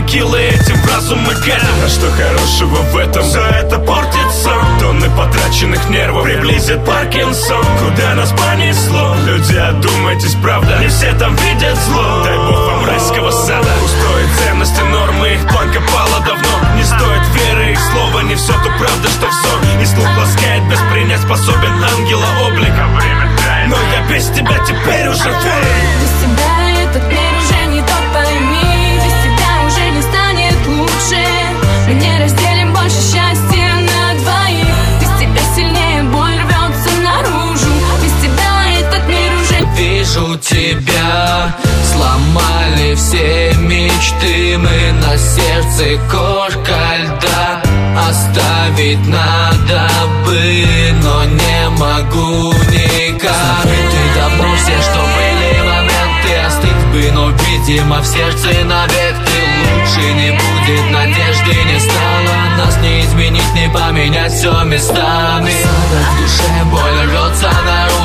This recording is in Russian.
килы этим в разум мы катим. А что хорошего в этом? Все это портится. Тонны потраченных нервов приблизит Паркинсон. Куда нас понесло? Люди, одумайтесь, правда, не все там видят зло. Дай бог вам райского сада. Устроить ценности, нормы, их планка пала давно. Не стоит веры, их слова, не все то правда, что взор. И слух ласкает, без принять способен ангела облика. Но я без тебя теперь уже твой. Без тебя этот мир уже не тот, пойми. Без тебя уже не станет лучше. Мы не разделим больше счастья на двоих. Без тебя сильнее боль рвется наружу. Без тебя этот мир уже... Вижу тебя, сломали все мечты. Мы на сердце корка льда. Оставить надо бы, но не могу никак. Забыты давно все, что были моменты. Остыть бы, но видимо в сердце навек. Ты лучше, не будет надежды, не стало. Нас не изменить, не поменять все местами. В душе боль рвется наружу.